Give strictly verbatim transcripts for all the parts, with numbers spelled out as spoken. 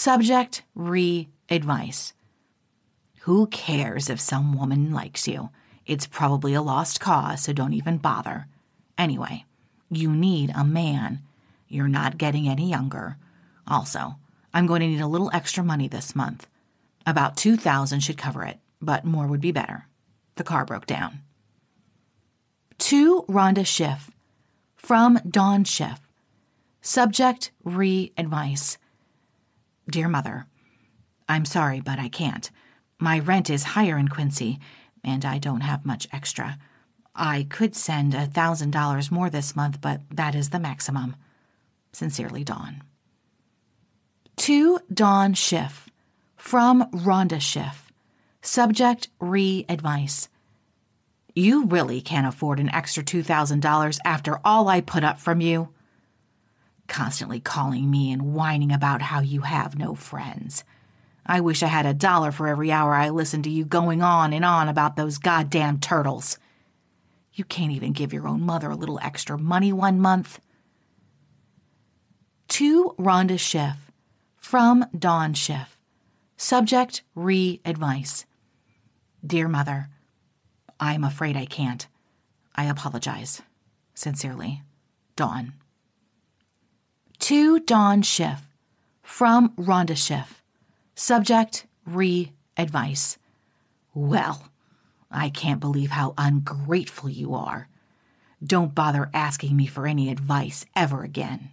Subject, re-advice. Who cares if some woman likes you? It's probably a lost cause, so don't even bother. Anyway, you need a man. You're not getting any younger. Also, I'm going to need a little extra money this month. About two thousand dollars should cover it, but more would be better. The car broke down. To Rhonda Schiff. From Dawn Schiff. Subject, re-advice. Dear Mother, I'm sorry, but I can't. My rent is higher in Quincy, and I don't have much extra. I could send a thousand dollars more this month, but that is the maximum. Sincerely, Dawn. To Dawn Schiff. From Rhonda Schiff. Subject, re-advice. You really can't afford an extra two thousand dollars after all I put up from you? Constantly calling me and whining about how you have no friends. I wish I had a dollar for every hour I listened to you going on and on about those goddamn turtles. You can't even give your own mother a little extra money one month. To Rhonda Schiff. From Dawn Schiff. Subject, re-advice. Dear Mother, I'm afraid I can't. I apologize. Sincerely, Dawn. To Dawn Schiff. From Rhonda Schiff. Subject, re-advice. Well, I can't believe how ungrateful you are. Don't bother asking me for any advice ever again.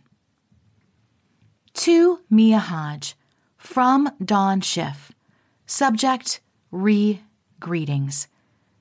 To Mia Hodge. From Dawn Schiff. Subject, re-greetings.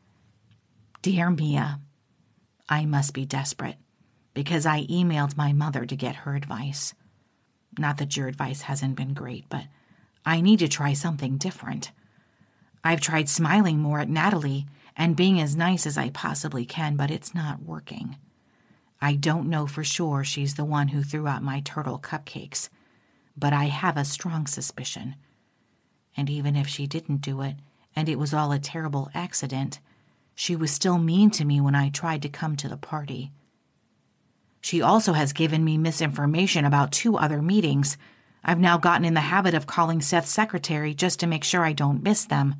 Dear Mia, I must be desperate because I emailed my mother to get her advice. Not that your advice hasn't been great, but I need to try something different. I've tried smiling more at Natalie and being as nice as I possibly can, but it's not working. I don't know for sure she's the one who threw out my turtle cupcakes, but I have a strong suspicion. And even if she didn't do it, and it was all a terrible accident, she was still mean to me when I tried to come to the party. She also has given me misinformation about two other meetings. I've now gotten in the habit of calling Seth's secretary just to make sure I don't miss them.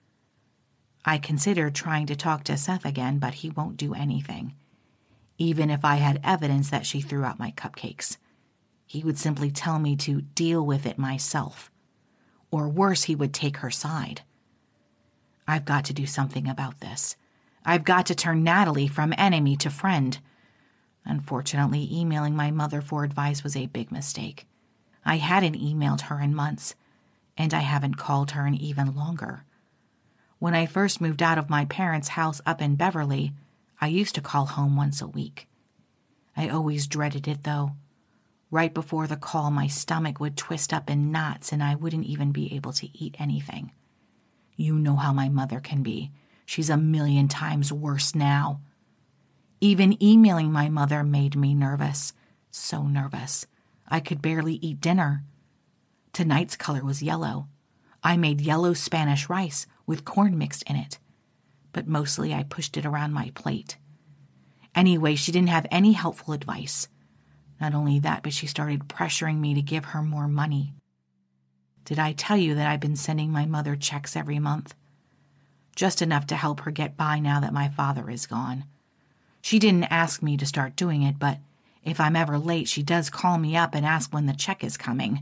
I considered trying to talk to Seth again, but he won't do anything. Even if I had evidence that she threw out my cupcakes, he would simply tell me to deal with it myself. Or worse, he would take her side. I've got to do something about this. I've got to turn Natalie from enemy to friend. Unfortunately, emailing my mother for advice was a big mistake. I hadn't emailed her in months, and I haven't called her in even longer. When I first moved out of my parents' house up in Beverly, I used to call home once a week. I always dreaded it, though. Right before the call, my stomach would twist up in knots and I wouldn't even be able to eat anything. You know how my mother can be. She's a million times worse now. Even emailing my mother made me nervous. So nervous. I could barely eat dinner. Tonight's color was yellow. I made yellow Spanish rice with corn mixed in it. But mostly I pushed it around my plate. Anyway, she didn't have any helpful advice. Not only that, but she started pressuring me to give her more money. Did I tell you that I've been sending my mother checks every month? Just enough to help her get by now that my father is gone. She didn't ask me to start doing it, but if I'm ever late, she does call me up and ask when the check is coming.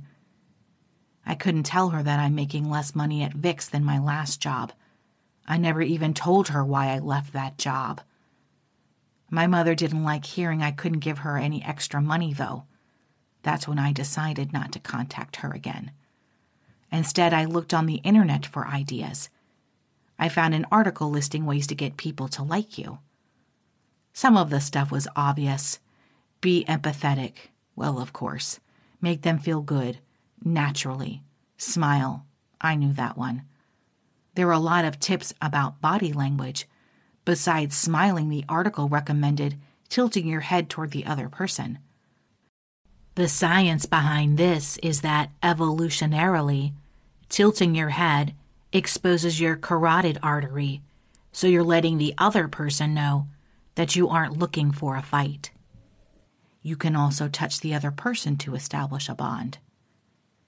I couldn't tell her that I'm making less money at Vic's than my last job. I never even told her why I left that job. My mother didn't like hearing I couldn't give her any extra money, though. That's when I decided not to contact her again. Instead, I looked on the internet for ideas. I found an article listing ways to get people to like you. Some of the stuff was obvious. Be empathetic. Well, of course. Make them feel good. Naturally. Smile. I knew that one. There were a lot of tips about body language. Besides smiling, the article recommended tilting your head toward the other person. The science behind this is that evolutionarily, tilting your head exposes your carotid artery, so you're letting the other person know that you aren't looking for a fight. You can also touch the other person to establish a bond.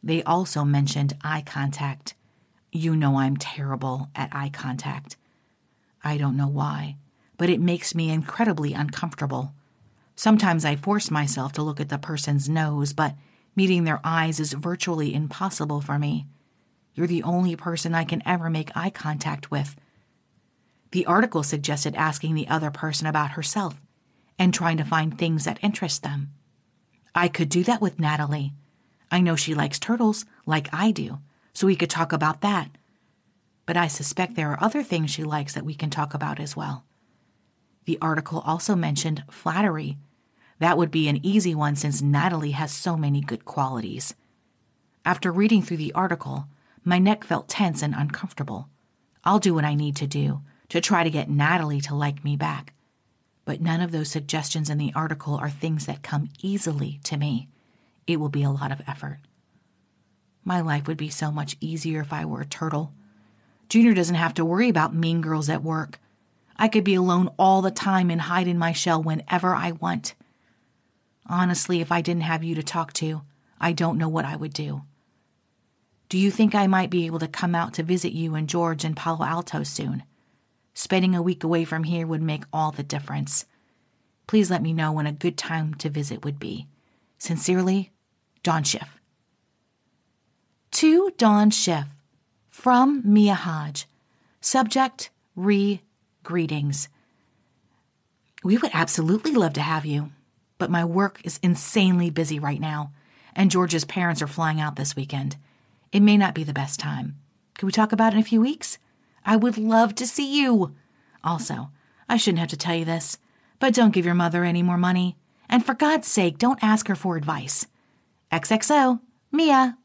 They also mentioned eye contact. You know I'm terrible at eye contact. I don't know why, but it makes me incredibly uncomfortable. Sometimes I force myself to look at the person's nose, but meeting their eyes is virtually impossible for me. You're the only person I can ever make eye contact with. The article suggested asking the other person about herself and trying to find things that interest them. I could do that with Natalie. I know she likes turtles, like I do, so we could talk about that. But I suspect there are other things she likes that we can talk about as well. The article also mentioned flattery. That would be an easy one since Natalie has so many good qualities. After reading through the article, my neck felt tense and uncomfortable. I'll do what I need to do to try to get Natalie to like me back. But none of those suggestions in the article are things that come easily to me. It will be a lot of effort. My life would be so much easier if I were a turtle. Junior doesn't have to worry about mean girls at work. I could be alone all the time and hide in my shell whenever I want. Honestly, if I didn't have you to talk to, I don't know what I would do. Do you think I might be able to come out to visit you and George in Palo Alto soon? Spending a week away from here would make all the difference. Please let me know when a good time to visit would be. Sincerely, Dawn Schiff. To Dawn Schiff, from Mia Hodge. Subject, re-greetings. We would absolutely love to have you, but my work is insanely busy right now, and George's parents are flying out this weekend. It may not be the best time. Could we talk about it in a few weeks? I would love to see you. Also, I shouldn't have to tell you this, but don't give your mother any more money. And for God's sake, don't ask her for advice. X X O, Mia.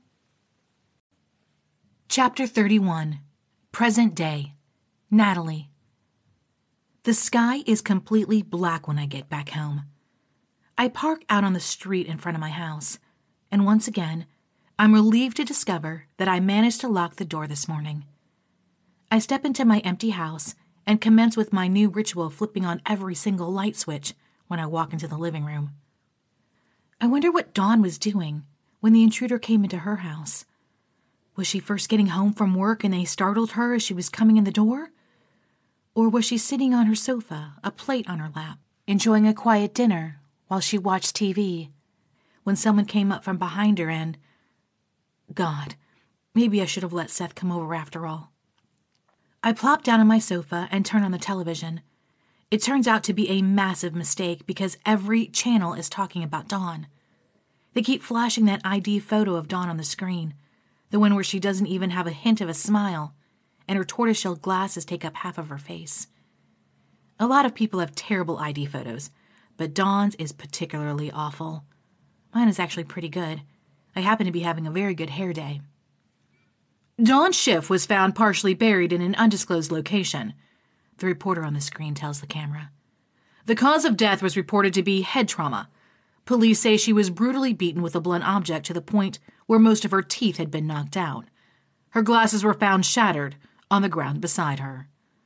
Chapter thirty-one. Present Day. Natalie. The sky is completely black when I get back home. I park out on the street in front of my house, and once again, I'm relieved to discover that I managed to lock the door this morning. I step into my empty house and commence with my new ritual of flipping on every single light switch when I walk into the living room. I wonder what Dawn was doing when the intruder came into her house. Was she first getting home from work and they startled her as she was coming in the door? Or was she sitting on her sofa, a plate on her lap, enjoying a quiet dinner while she watched T V, when someone came up from behind her and... God, maybe I should have let Seth come over after all. I plop down on my sofa and turn on the television. It turns out to be a massive mistake because every channel is talking about Dawn. They keep flashing that I D photo of Dawn on the screen, the one where she doesn't even have a hint of a smile, and her tortoiseshell glasses take up half of her face. A lot of people have terrible I D photos, but Dawn's is particularly awful. Mine is actually pretty good. I happen to be having a very good hair day. Dawn Schiff was found partially buried in an undisclosed location, the reporter on the screen tells the camera. The cause of death was reported to be head trauma. Police say she was brutally beaten with a blunt object to the point where most of her teeth had been knocked out. Her glasses were found shattered on the ground beside her.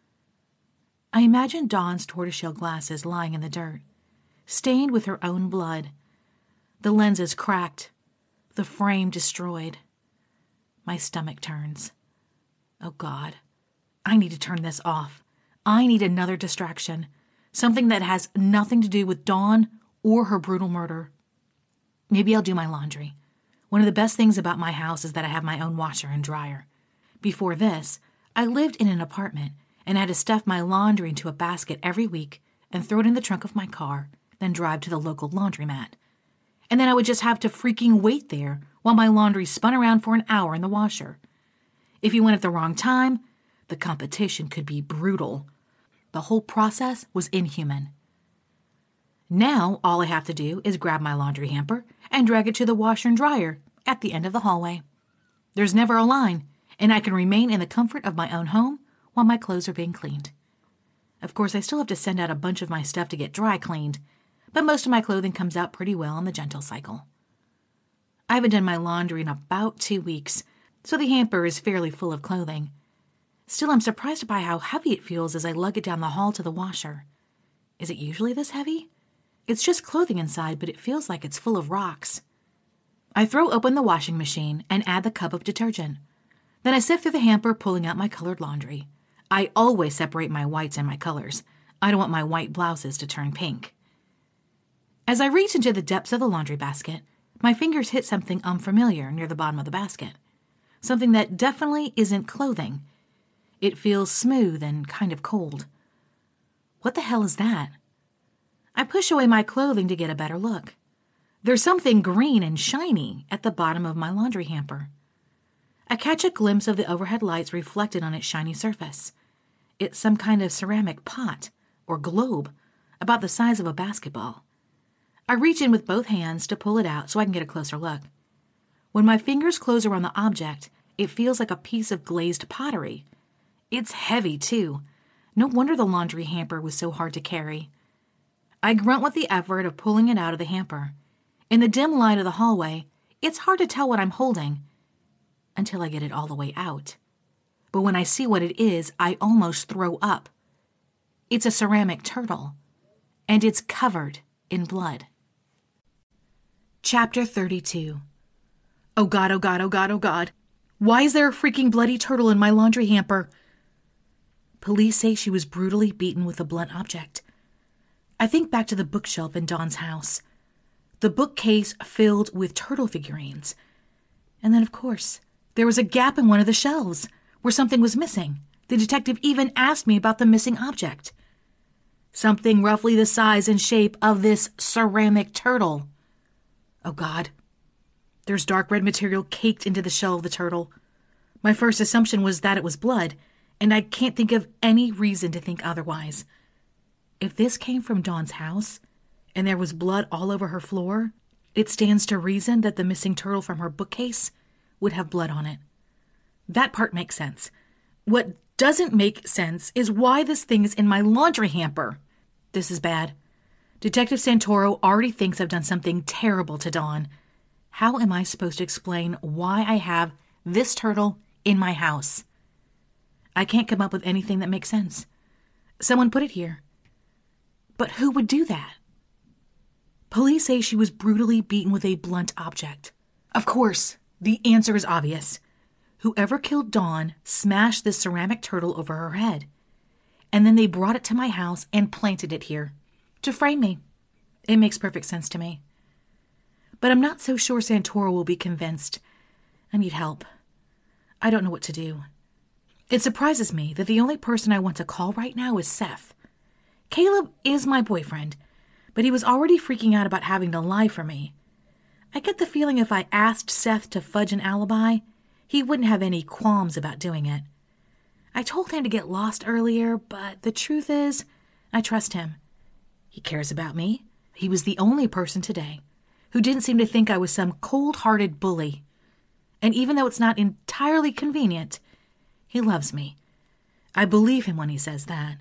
I imagine Dawn's tortoiseshell glasses lying in the dirt, stained with her own blood, the lenses cracked, the frame destroyed. My stomach turns. Oh God, I need to turn this off. I need another distraction, something that has nothing to do with Dawn or her brutal murder. Maybe I'll do my laundry. One of the best things about my house is that I have my own washer and dryer. Before this, I lived in an apartment and had to stuff my laundry into a basket every week and throw it in the trunk of my car, then drive to the local laundromat. And then I would just have to freaking wait there while my laundry spun around for an hour in the washer. If you went at the wrong time, the competition could be brutal. The whole process was inhuman. Now, all I have to do is grab my laundry hamper and drag it to the washer and dryer at the end of the hallway. There's never a line, and I can remain in the comfort of my own home while my clothes are being cleaned. Of course, I still have to send out a bunch of my stuff to get dry cleaned, but most of my clothing comes out pretty well on the gentle cycle. I haven't done my laundry in about two weeks, so the hamper is fairly full of clothing. Still, I'm surprised by how heavy it feels as I lug it down the hall to the washer. Is it usually this heavy? It's just clothing inside, but it feels like it's full of rocks. I throw open the washing machine and add the cup of detergent. Then I sift through the hamper, pulling out my colored laundry. I always separate my whites and my colors. I don't want my white blouses to turn pink. As I reach into the depths of the laundry basket, my fingers hit something unfamiliar near the bottom of the basket. Something that definitely isn't clothing. It feels smooth and kind of cold. What the hell is that? I push away my clothing to get a better look. There's something green and shiny at the bottom of my laundry hamper. I catch a glimpse of the overhead lights reflected on its shiny surface. It's some kind of ceramic pot or globe about the size of a basketball. I reach in with both hands to pull it out so I can get a closer look. When my fingers close around the object, it feels like a piece of glazed pottery. It's heavy, too. No wonder the laundry hamper was so hard to carry. I grunt with the effort of pulling it out of the hamper. In the dim light of the hallway, it's hard to tell what I'm holding until I get it all the way out. But when I see what it is, I almost throw up. It's a ceramic turtle, and it's covered in blood. Chapter thirty-two. Oh God, oh God, oh God, oh God. Why is there a freaking bloody turtle in my laundry hamper? Police say she was brutally beaten with a blunt object. I think back to the bookshelf in Dawn's house. The bookcase filled with turtle figurines. And then, of course, there was a gap in one of the shelves where something was missing. The detective even asked me about the missing object. Something roughly the size and shape of this ceramic turtle. Oh God. There's dark red material caked into the shell of the turtle. My first assumption was that it was blood, and I can't think of any reason to think otherwise. If this came from Dawn's house, and there was blood all over her floor, it stands to reason that the missing turtle from her bookcase would have blood on it. That part makes sense. What doesn't make sense is why this thing is in my laundry hamper. This is bad. Detective Santoro already thinks I've done something terrible to Dawn. How am I supposed to explain why I have this turtle in my house? I can't come up with anything that makes sense. Someone put it here. But who would do that? Police say she was brutally beaten with a blunt object. Of course, the answer is obvious. Whoever killed Dawn smashed this ceramic turtle over her head. And then they brought it to my house and planted it here. To frame me. It makes perfect sense to me. But I'm not so sure Santoro will be convinced. I need help. I don't know what to do. It surprises me that the only person I want to call right now is Seth. Caleb is my boyfriend, but he was already freaking out about having to lie for me. I get the feeling if I asked Seth to fudge an alibi, he wouldn't have any qualms about doing it. I told him to get lost earlier, but the truth is, I trust him. He cares about me. He was the only person today who didn't seem to think I was some cold-hearted bully. And even though it's not entirely convenient, he loves me. I believe him when he says that.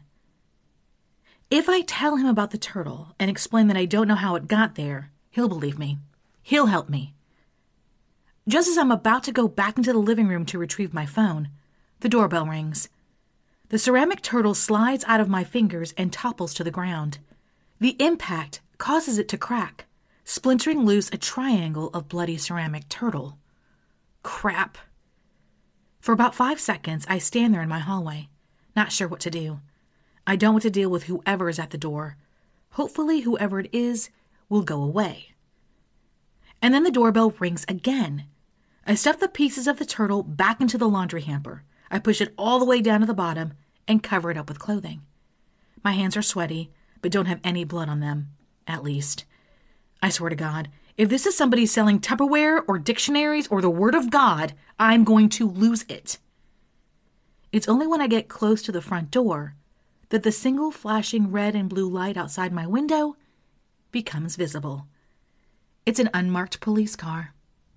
If I tell him about the turtle and explain that I don't know how it got there, he'll believe me. He'll help me. Just as I'm about to go back into the living room to retrieve my phone, the doorbell rings. The ceramic turtle slides out of my fingers and topples to the ground. The impact causes it to crack, splintering loose a triangle of bloody ceramic turtle. Crap. For about five seconds, I stand there in my hallway, not sure what to do. I don't want to deal with whoever is at the door. Hopefully, whoever it is will go away. And then the doorbell rings again. I stuff the pieces of the turtle back into the laundry hamper. I push it all the way down to the bottom and cover it up with clothing. My hands are sweaty, but don't have any blood on them, at least. I swear to God, if this is somebody selling Tupperware or dictionaries or the Word of God, I'm going to lose it. It's only when I get close to the front door that the single flashing red and blue light outside my window becomes visible. It's an unmarked police car.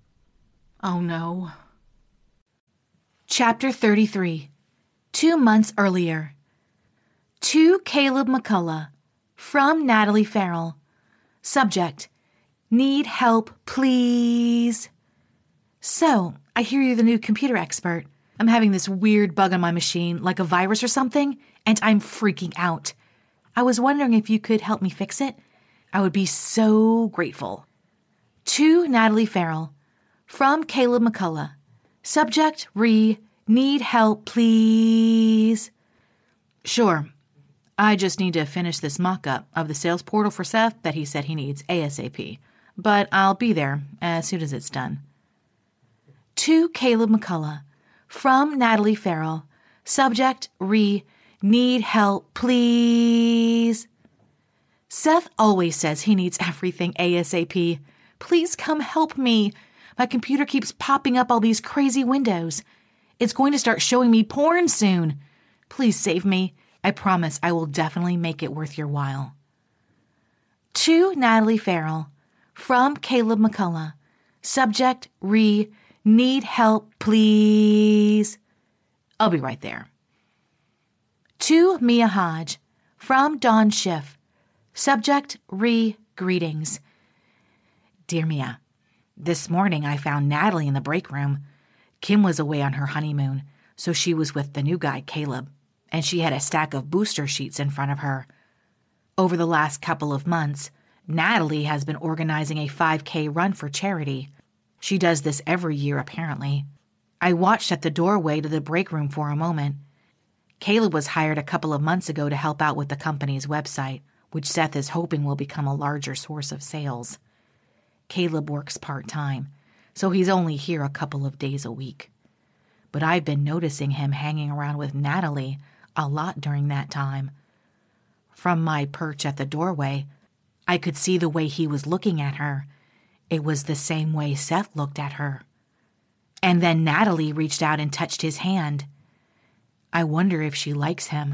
Oh no. Chapter thirty-three. Two months earlier. To Caleb McCullough. From Natalie Farrell. Subject: Need help, please. So, I hear you're the new computer expert. I'm having this weird bug on my machine, like a virus or something, and I'm freaking out. I was wondering if you could help me fix it. I would be so grateful. To Natalie Farrell. From Caleb McCullough. Subject, re, need help, please. Sure. I just need to finish this mock-up of the sales portal for Seth that he said he needs ASAP. But I'll be there as soon as it's done. To Caleb McCullough. From Natalie Farrell. Subject, re, need help, please. Seth always says he needs everything ASAP. Please come help me. My computer keeps popping up all these crazy windows. It's going to start showing me porn soon. Please save me. I promise I will definitely make it worth your while. To Natalie Farrell. From Caleb McCullough. Subject, re, need help, please. I'll be right there. To Mia Hodge. From Dawn Schiff. Subject, re, greetings. Dear Mia, this morning I found Natalie in the break room. Kim was away on her honeymoon, so she was with the new guy, Caleb, and she had a stack of booster sheets in front of her. Over the last couple of months, Natalie has been organizing a five K run for charity. She does this every year, apparently. I watched at the doorway to the break room for a moment. Caleb was hired a couple of months ago to help out with the company's website, which Seth is hoping will become a larger source of sales. Caleb works part-time, so he's only here a couple of days a week. But I've been noticing him hanging around with Natalie a lot during that time. From my perch at the doorway, I could see the way he was looking at her. It was the same way Seth looked at her. And then Natalie reached out and touched his hand. I wonder if she likes him.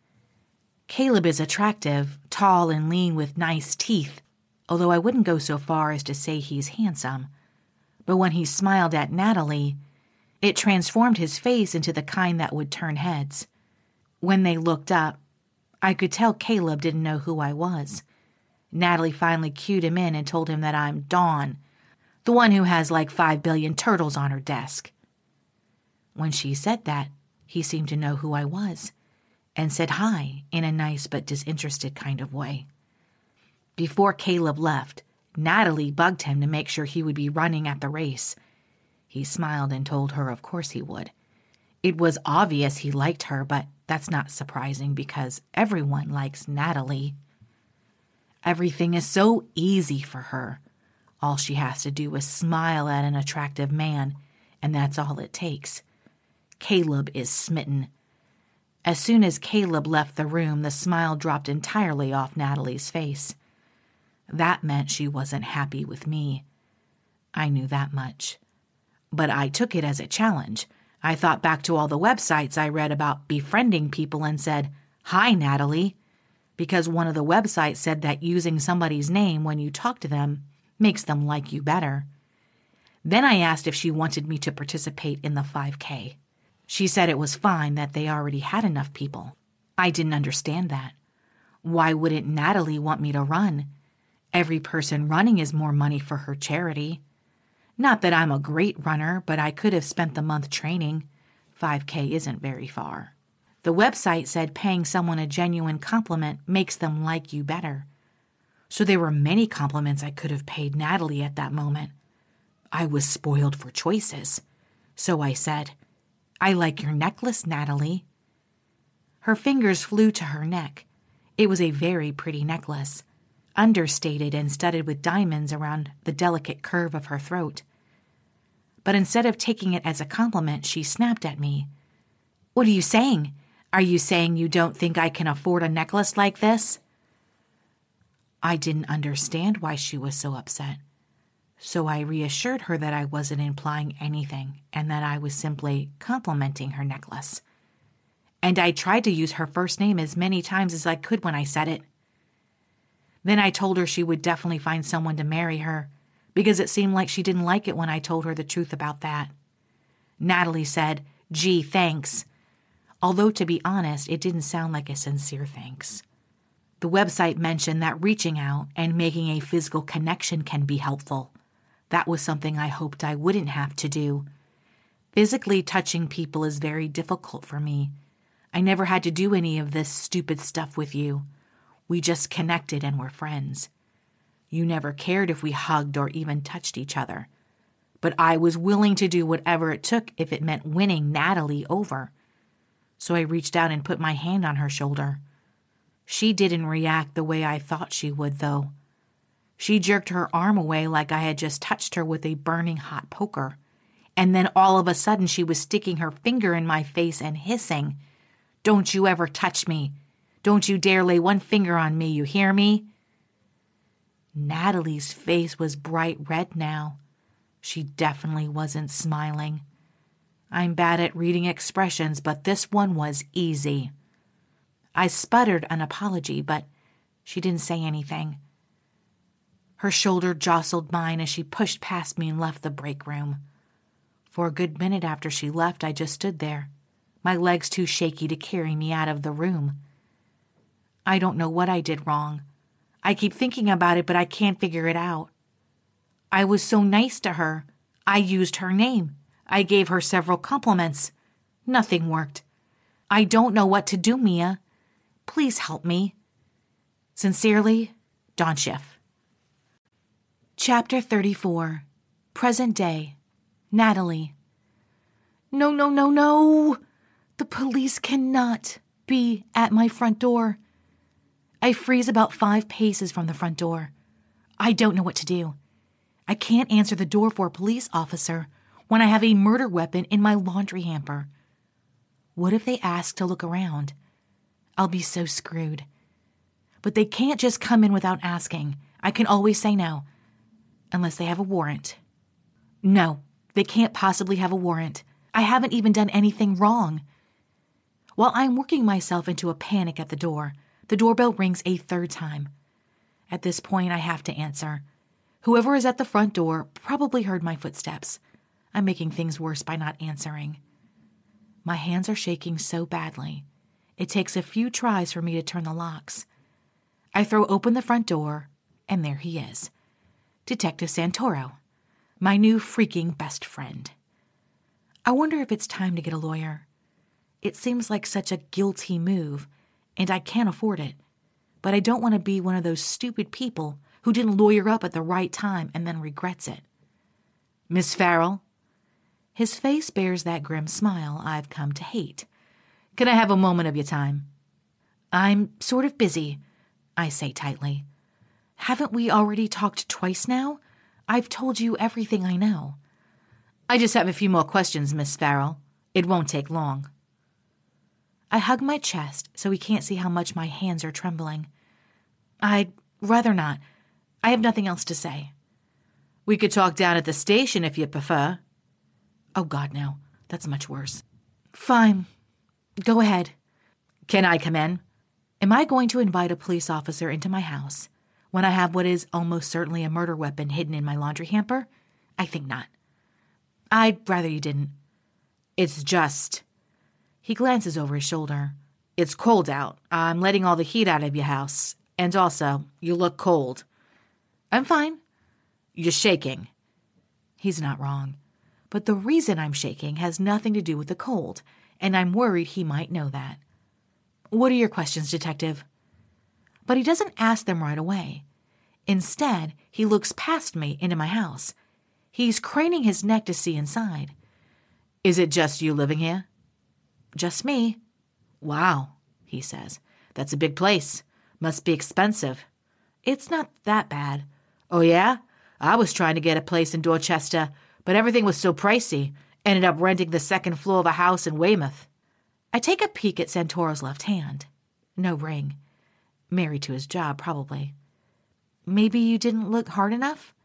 Caleb is attractive, tall and lean with nice teeth, although I wouldn't go so far as to say he's handsome. But when he smiled at Natalie, it transformed his face into the kind that would turn heads. When they looked up, I could tell Caleb didn't know who I was. Natalie finally cued him in and told him that I'm Dawn, the one who has like five billion turtles on her desk. When she said that, he seemed to know who I was, and said hi in a nice but disinterested kind of way. Before Caleb left, Natalie bugged him to make sure he would be running at the race. He smiled and told her of course he would. It was obvious he liked her, but that's not surprising because everyone likes Natalie. Everything is so easy for her. All she has to do is smile at an attractive man, and that's all it takes. Caleb is smitten. As soon as Caleb left the room, the smile dropped entirely off Natalie's face. That meant she wasn't happy with me. I knew that much. But I took it as a challenge. I thought back to all the websites I read about befriending people and said, "Hi, Natalie," because one of the websites said that using somebody's name when you talk to them makes them like you better. Then I asked if she wanted me to participate in the five K. She said it was fine that they already had enough people. I didn't understand that. Why wouldn't Natalie want me to run? Every person running is more money for her charity. Not that I'm a great runner, but I could have spent the month training. five K isn't very far. The website said paying someone a genuine compliment makes them like you better. So there were many compliments I could have paid Natalie at that moment. I was spoiled for choices. So I said, "I like your necklace, Natalie." Her fingers flew to her neck. It was a very pretty necklace, understated and studded with diamonds around the delicate curve of her throat. But instead of taking it as a compliment, she snapped at me. "What are you saying? Are you saying you don't think I can afford a necklace like this?" I didn't understand why she was so upset. So I reassured her that I wasn't implying anything and that I was simply complimenting her necklace. And I tried to use her first name as many times as I could when I said it. Then I told her she would definitely find someone to marry her, because it seemed like she didn't like it when I told her the truth about that. Natalie said, "Gee, thanks," although to be honest, it didn't sound like a sincere thanks. The website mentioned that reaching out and making a physical connection can be helpful. That was something I hoped I wouldn't have to do. Physically touching people is very difficult for me. I never had to do any of this stupid stuff with you. We just connected and were friends. You never cared if we hugged or even touched each other. but I was willing to do whatever it took if it meant winning Natalie over. So I reached out and put my hand on her shoulder. She didn't react the way I thought she would, though. She jerked her arm away like I had just touched her with a burning hot poker. And then all of a sudden she was sticking her finger in my face and hissing, "Don't you ever touch me. Don't you dare lay one finger on me, you hear me?" Natalie's face was bright red now. She definitely wasn't smiling. I'm bad at reading expressions, but this one was easy. I sputtered an apology, but she didn't say anything. Her shoulder jostled mine as she pushed past me and left the break room. For a good minute after she left, I just stood there, my legs too shaky to carry me out of the room. I don't know what I did wrong. I keep thinking about it, but I can't figure it out. I was so nice to her. I used her name. I gave her several compliments. Nothing worked. I don't know what to do, Mia. Please help me. Sincerely, Dawn Schiff. Chapter thirty-four. Present Day. Natalie. No, no, no, no. The police cannot be at my front door. I freeze about five paces from the front door. I don't know what to do. I can't answer the door for a police officer when I have a murder weapon in my laundry hamper. What if they ask to look around? I'll be so screwed. But they can't just come in without asking. I can always say no, unless they have a warrant. No, they can't possibly have a warrant. I haven't even done anything wrong. While I'm working myself into a panic at the door, the doorbell rings a third time. At this point, I have to answer. Whoever is at the front door probably heard my footsteps. I'm making things worse by not answering. My hands are shaking so badly. It takes a few tries for me to turn the locks. I throw open the front door, and there he is. Detective Santoro, my new freaking best friend. I wonder if it's time to get a lawyer. It seems like such a guilty move, and I can't afford it. But I don't want to be one of those stupid people who didn't lawyer up at the right time and then regrets it. Miss Farrell? His face bears that grim smile I've come to hate. Can I have a moment of your time? I'm sort of busy, I say tightly. Haven't we already talked twice now? I've told you everything I know. I just have a few more questions, Miss Farrell. It won't take long. I hug my chest so he can't see how much my hands are trembling. I'd rather not. I have nothing else to say. We could talk down at the station if you prefer. Oh, God, no. That's much worse. Fine. Go ahead. Can I come in? Am I going to invite a police officer into my house when I have what is almost certainly a murder weapon hidden in my laundry hamper? I think not. I'd rather you didn't. It's just... He glances over his shoulder. It's cold out. I'm letting all the heat out of your house. And also, you look cold. I'm fine. You're shaking. He's not wrong. But the reason I'm shaking has nothing to do with the cold, and I'm worried he might know that. What are your questions, Detective? But he doesn't ask them right away. Instead, he looks past me into my house. He's craning his neck to see inside. Is it just you living here? Just me. Wow, he says. That's a big place. Must be expensive. It's not that bad. Oh, yeah? I was trying to get a place in Dorchester, but everything was so pricey. Ended up renting the second floor of a house in Weymouth. I take a peek at Santoro's left hand. No ring. Married to his job, probably. Maybe you didn't look hard enough?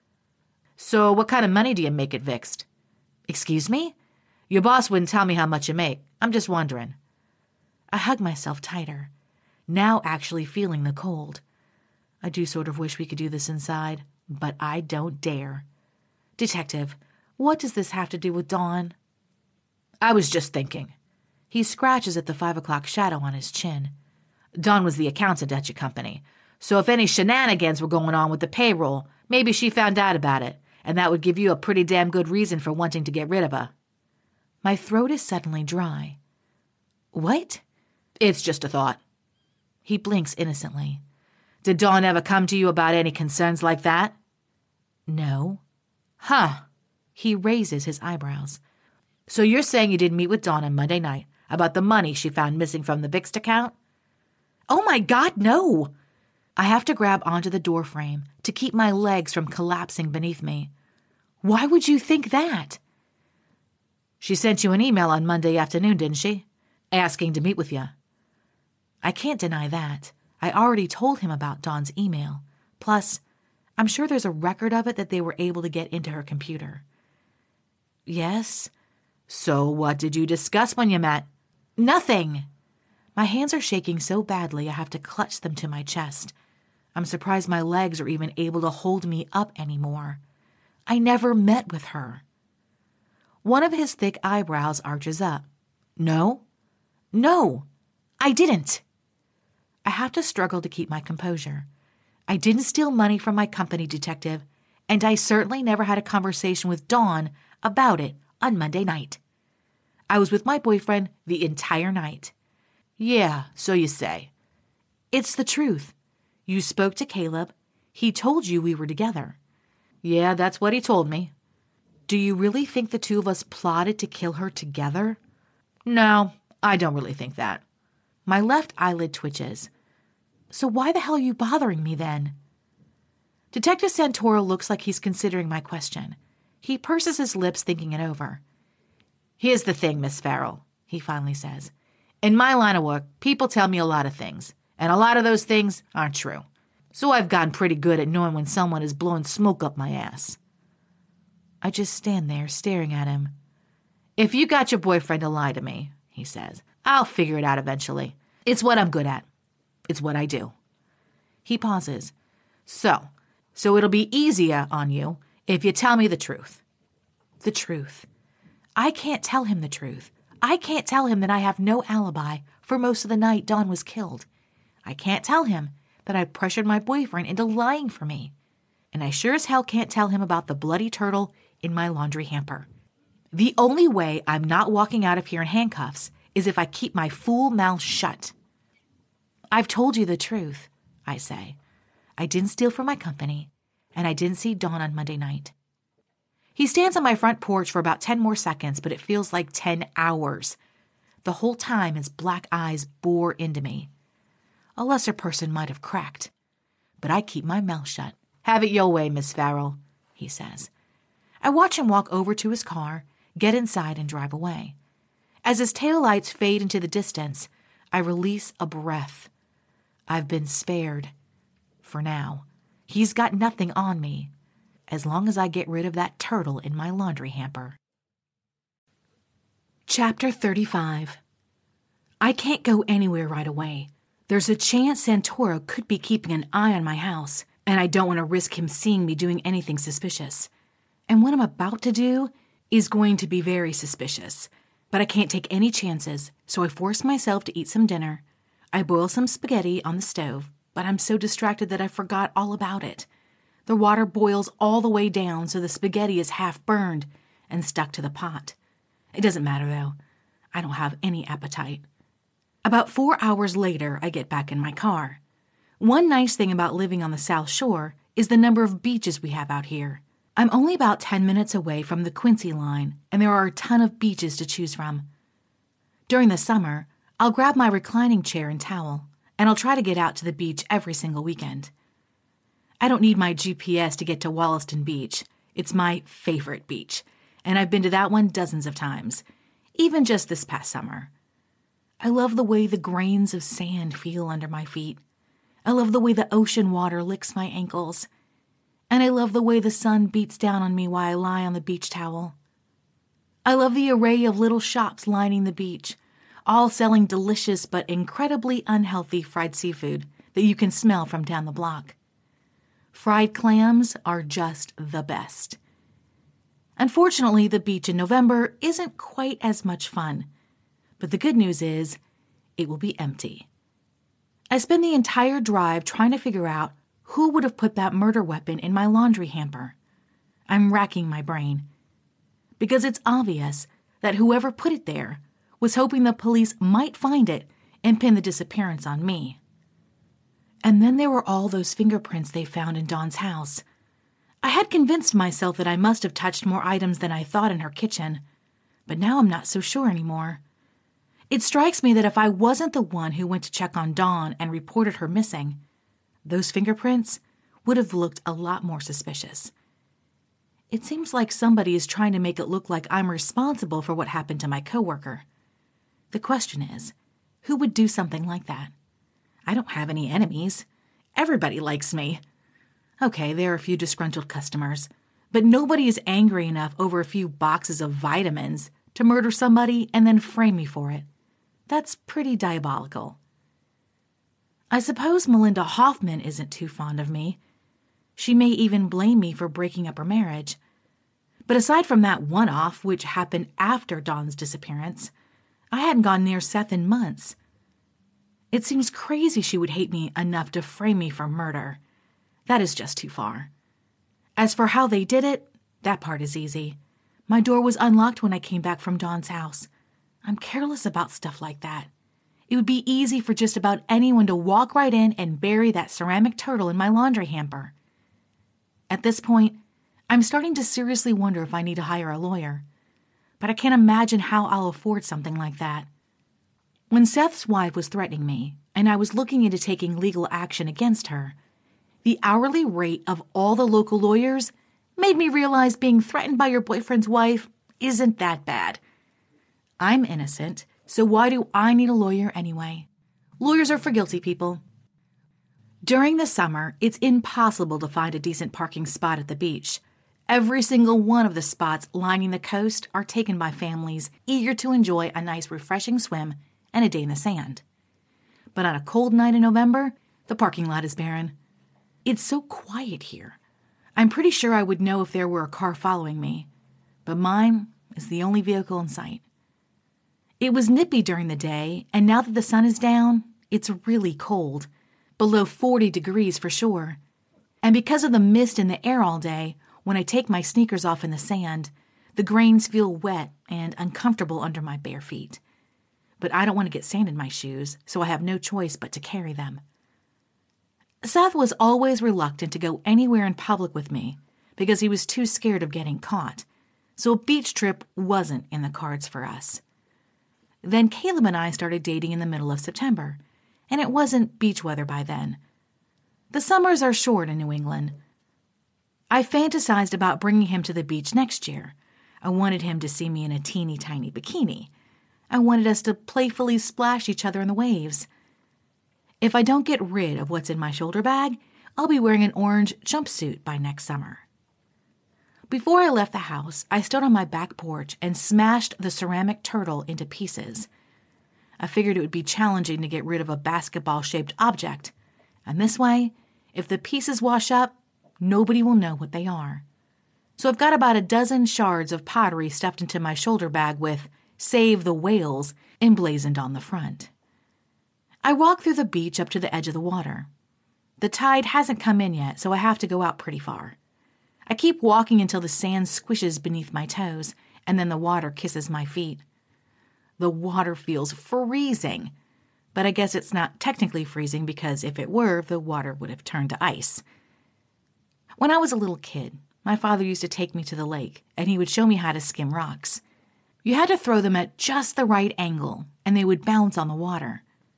So what kind of money do you make at Vixt? Excuse me? Your boss wouldn't tell me how much you make. I'm just wondering. I hug myself tighter, now actually feeling the cold. I do sort of wish we could do this inside, but I don't dare. Detective, what does this have to do with Dawn? I was just thinking. He scratches at the five o'clock shadow on his chin. Dawn was the accountant at your company, so if any shenanigans were going on with the payroll, maybe she found out about it, and that would give you a pretty damn good reason for wanting to get rid of her. My throat is suddenly dry. What? It's just a thought. He blinks innocently. Did Dawn ever come to you about any concerns like that? No. Huh. He raises his eyebrows. So you're saying you didn't meet with Dawn on Monday night about the money she found missing from the V I X T account? Oh my God, no! I have to grab onto the door frame to keep my legs from collapsing beneath me. Why would you think that? She sent you an email on Monday afternoon, didn't she? Asking to meet with you. I can't deny that. I already told him about Dawn's email. Plus, I'm sure there's a record of it that they were able to get into her computer. Yes? So what did you discuss when you met? Nothing! My hands are shaking so badly I have to clutch them to my chest. I'm surprised my legs are even able to hold me up anymore. I never met with her. One of his thick eyebrows arches up. No? No! I didn't! I have to struggle to keep my composure. I didn't steal money from my company, detective, and I certainly never had a conversation with Dawn about it on Monday night. I was with my boyfriend the entire night. Yeah, so you say. It's the truth. You spoke to Caleb. He told you we were together. Yeah, that's what he told me. Do you really think the two of us plotted to kill her together? No, I don't really think that. My left eyelid twitches. So why the hell are you bothering me then? Detective Santoro looks like he's considering my question. He purses his lips, thinking it over. Here's the thing, Miss Farrell, he finally says. In my line of work, people tell me a lot of things, and a lot of those things aren't true. So I've gotten pretty good at knowing when someone is blowing smoke up my ass. I just stand there staring at him. If you got your boyfriend to lie to me, he says, I'll figure it out eventually. It's what I'm good at. It's what I do. He pauses. So, so it'll be easier on you if you tell me the truth. The truth. I can't tell him the truth. I can't tell him that I have no alibi for most of the night Dawn was killed. I can't tell him that I pressured my boyfriend into lying for me. And I sure as hell can't tell him about the bloody turtle in my laundry hamper. The only way I'm not walking out of here in handcuffs is if I keep my fool mouth shut. I've told you the truth, I say. I didn't steal from my company, and I didn't see Dawn on Monday night. He stands on my front porch for about ten more seconds, but it feels like ten hours. The whole time his black eyes bore into me. A lesser person might have cracked. But I keep my mouth shut. Have it your way, Miss Farrell, he says. I watch him walk over to his car, get inside, and drive away. As his taillights fade into the distance, I release a breath. I've been spared. For now. He's got nothing on me. As long as I get rid of that turtle in my laundry hamper. Chapter thirty-five. I can't go anywhere right away. There's a chance Santoro could be keeping an eye on my house, and I don't want to risk him seeing me doing anything suspicious. And what I'm about to do is going to be very suspicious. But I can't take any chances, so I force myself to eat some dinner. I boil some spaghetti on the stove, but I'm so distracted that I forgot all about it. The water boils all the way down, so the spaghetti is half burned and stuck to the pot. It doesn't matter, though. I don't have any appetite. About four hours later, I get back in my car. One nice thing about living on the South Shore is the number of beaches we have out here. I'm only about ten minutes away from the Quincy line, and there are a ton of beaches to choose from. During the summer, I'll grab my reclining chair and towel, and I'll try to get out to the beach every single weekend. I don't need my G P S to get to Wollaston Beach. It's my favorite beach, and I've been to that one dozens of times, even just this past summer. I love the way the grains of sand feel under my feet. I love the way the ocean water licks my ankles. And I love the way the sun beats down on me while I lie on the beach towel. I love the array of little shops lining the beach, all selling delicious but incredibly unhealthy fried seafood that you can smell from down the block. Fried clams are just the best. Unfortunately, the beach in November isn't quite as much fun. But the good news is, it will be empty. I spend the entire drive trying to figure out who would have put that murder weapon in my laundry hamper. I'm racking my brain. Because it's obvious that whoever put it there was hoping the police might find it and pin the disappearance on me. And then there were all those fingerprints they found in Dawn's house. I had convinced myself that I must have touched more items than I thought in her kitchen, but now I'm not so sure anymore. It strikes me that if I wasn't the one who went to check on Dawn and reported her missing, those fingerprints would have looked a lot more suspicious. It seems like somebody is trying to make it look like I'm responsible for what happened to my coworker. The question is, who would do something like that? I don't have any enemies. Everybody likes me. Okay, there are a few disgruntled customers, but nobody is angry enough over a few boxes of vitamins to murder somebody and then frame me for it. That's pretty diabolical. I suppose Melinda Hoffman isn't too fond of me. She may even blame me for breaking up her marriage. But aside from that one-off, which happened after Dawn's disappearance, I hadn't gone near Seth in months. It seems crazy she would hate me enough to frame me for murder. That is just too far. As for how they did it, that part is easy. My door was unlocked when I came back from Dawn's house. I'm careless about stuff like that. It would be easy for just about anyone to walk right in and bury that ceramic turtle in my laundry hamper. At this point, I'm starting to seriously wonder if I need to hire a lawyer. But I can't imagine how I'll afford something like that. When Seth's wife was threatening me, and I was looking into taking legal action against her, the hourly rate of all the local lawyers made me realize being threatened by your boyfriend's wife isn't that bad. I'm innocent, so why do I need a lawyer anyway? Lawyers are for guilty people. During the summer, it's impossible to find a decent parking spot at the beach. Every single one of the spots lining the coast are taken by families eager to enjoy a nice refreshing swim and a day in the sand. But on a cold night in November, the parking lot is barren. It's so quiet here. I'm pretty sure I would know if there were a car following me, but mine is the only vehicle in sight. It was nippy during the day, and now that the sun is down, it's really cold, below forty degrees for sure. And because of the mist in the air all day, when I take my sneakers off in the sand, the grains feel wet and uncomfortable under my bare feet. But I don't want to get sand in my shoes, so I have no choice but to carry them. Seth was always reluctant to go anywhere in public with me because he was too scared of getting caught, so a beach trip wasn't in the cards for us. Then Caleb and I started dating in the middle of September, and it wasn't beach weather by then. The summers are short in New England. I fantasized about bringing him to the beach next year. I wanted him to see me in a teeny tiny bikini. I wanted us to playfully splash each other in the waves. If I don't get rid of what's in my shoulder bag, I'll be wearing an orange jumpsuit by next summer. Before I left the house, I stood on my back porch and smashed the ceramic turtle into pieces. I figured it would be challenging to get rid of a basketball-shaped object, and this way, if the pieces wash up, nobody will know what they are. So I've got about a dozen shards of pottery stuffed into my shoulder bag with "Save the Whales" emblazoned on the front. I walk through the beach up to the edge of the water. The tide hasn't come in yet, so I have to go out pretty far. I keep walking until the sand squishes beneath my toes, and then the water kisses my feet. The water feels freezing, but I guess it's not technically freezing because if it were, the water would have turned to ice. When I was a little kid, my father used to take me to the lake, and he would show me how to skim rocks. You had to throw them at just the right angle, and they would bounce on the water.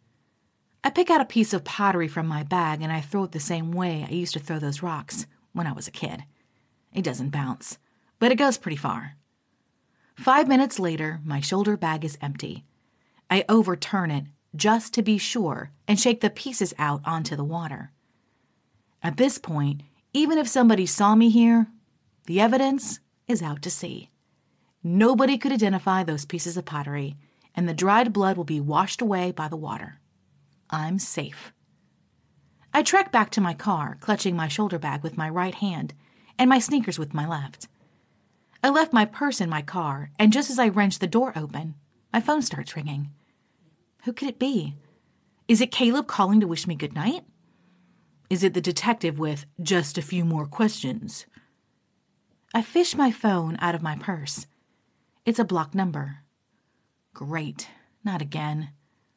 I pick out a piece of pottery from my bag, and I throw it the same way I used to throw those rocks when I was a kid. It doesn't bounce, but it goes pretty far. Five minutes later, my shoulder bag is empty. I overturn it just to be sure and shake the pieces out onto the water. At this point, even if somebody saw me here, the evidence is out to sea. Nobody could identify those pieces of pottery, and the dried blood will be washed away by the water. I'm safe. I trek back to my car, clutching my shoulder bag with my right hand and my sneakers with my left. I left my purse in my car, and just as I wrench the door open, my phone starts ringing. Who could it be? Is it Caleb calling to wish me good night? Is it the detective with "just a few more questions"? I fish my phone out of my purse. It's a blocked number. Great, not again.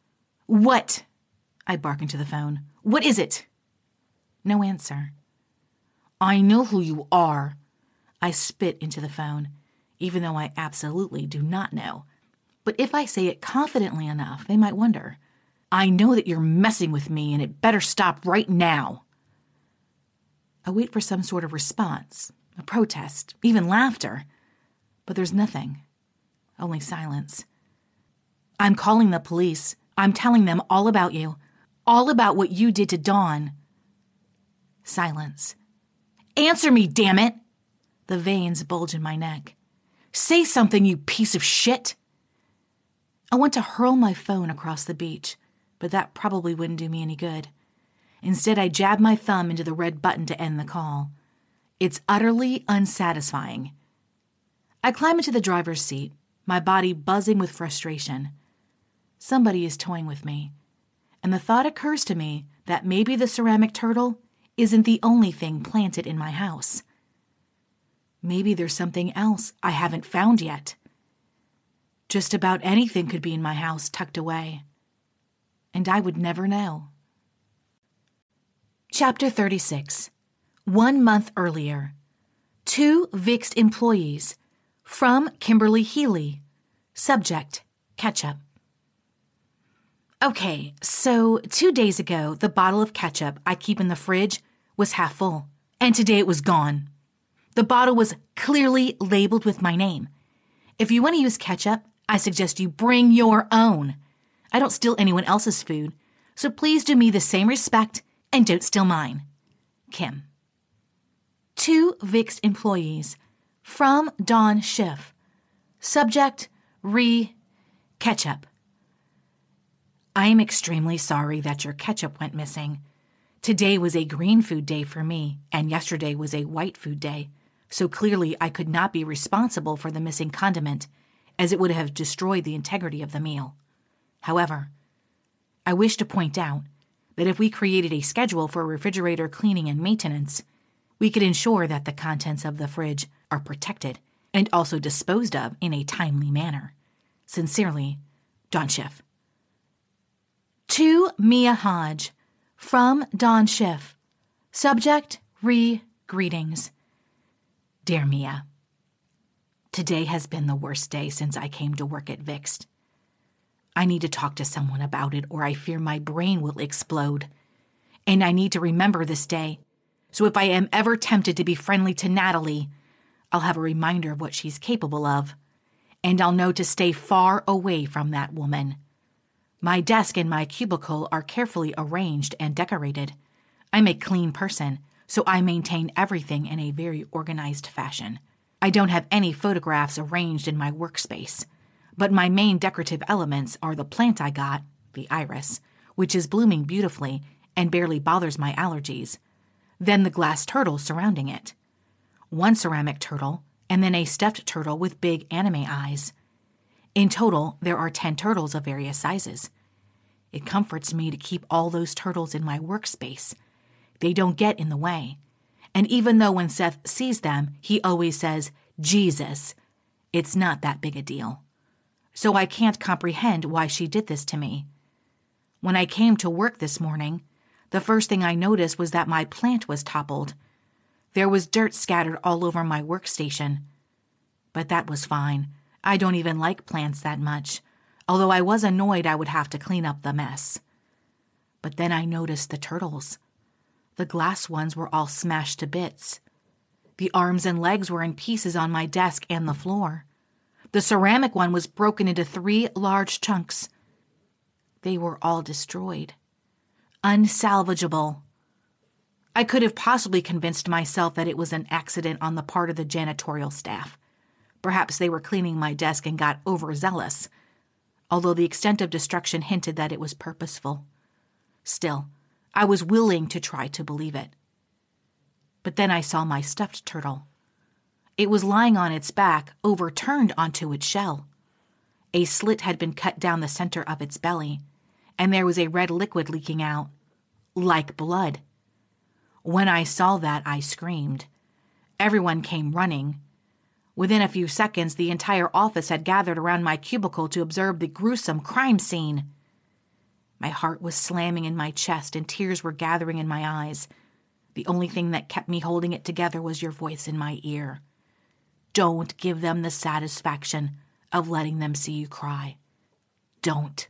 What? I bark into the phone. What is it? No answer. I know who you are. I spit into the phone, even though I absolutely do not know. But if I say it confidently enough, they might wonder. I know that you're messing with me, and it better stop right now. I wait for some sort of response, a protest, even laughter. But there's nothing. Only silence. I'm calling the police. I'm telling them all about you. All about what you did to Dawn. Silence. Answer me, damn it! The veins bulge in my neck. Say something, you piece of shit! I want to hurl my phone across the beach, but that probably wouldn't do me any good. Instead, I jab my thumb into the red button to end the call. It's utterly unsatisfying. I climb into the driver's seat, my body buzzing with frustration. Somebody is toying with me, and the thought occurs to me that maybe the ceramic turtle isn't the only thing planted in my house. Maybe there's something else I haven't found yet. Just about anything could be in my house tucked away, and I would never know. Chapter thirty-six. One month earlier. Two Vixed employees. From Kimberly Healy. Subject, ketchup. Okay, so two days ago, the bottle of ketchup I keep in the fridge was half full, and today it was gone. The bottle was clearly labeled with my name. If you want to use ketchup, I suggest you bring your own. I don't steal anyone else's food, so please do me the same respect and don't steal mine. Kim. Two Vixed employees. From Dawn Schiff. Subject, re, ketchup. I am extremely sorry that your ketchup went missing. Today was a green food day for me, and yesterday was a white food day, so clearly I could not be responsible for the missing condiment, as it would have destroyed the integrity of the meal. However, I wish to point out that if we created a schedule for refrigerator cleaning and maintenance, we could ensure that the contents of the fridge are protected and also disposed of in a timely manner. Sincerely, Dawn Schiff. To Mia Hodge. From Dawn Schiff. Subject, re, greetings. Dear Mia, today has been the worst day since I came to work at Vixed. I need to talk to someone about it or I fear my brain will explode. And I need to remember this day, so if I am ever tempted to be friendly to Natalie, I'll have a reminder of what she's capable of, and I'll know to stay far away from that woman. My desk and my cubicle are carefully arranged and decorated. I'm a clean person, so I maintain everything in a very organized fashion. I don't have any photographs arranged in my workspace, but my main decorative elements are the plant I got, the iris, which is blooming beautifully and barely bothers my allergies, then the glass turtle surrounding it. One ceramic turtle, and then a stuffed turtle with big anime eyes. In total, there are ten turtles of various sizes. It comforts me to keep all those turtles in my workspace. They don't get in the way. And even though when Seth sees them, he always says, Jesus, it's not that big a deal. So I can't comprehend why she did this to me. When I came to work this morning, the first thing I noticed was that my plant was toppled. There was dirt scattered all over my workstation. But that was fine. I don't even like plants that much, although I was annoyed I would have to clean up the mess. But then I noticed the turtles. The glass ones were all smashed to bits. The arms and legs were in pieces on my desk and the floor. The ceramic one was broken into three large chunks. They were all destroyed. Unsalvageable. I could have possibly convinced myself that it was an accident on the part of the janitorial staff. Perhaps they were cleaning my desk and got overzealous, although the extent of destruction hinted that it was purposeful. Still, I was willing to try to believe it. But then I saw my stuffed turtle. It was lying on its back, overturned onto its shell. A slit had been cut down the center of its belly, and there was a red liquid leaking out, like blood. When I saw that, I screamed. Everyone came running. Within a few seconds, the entire office had gathered around my cubicle to observe the gruesome crime scene. My heart was slamming in my chest and tears were gathering in my eyes. The only thing that kept me holding it together was your voice in my ear. Don't give them the satisfaction of letting them see you cry. Don't.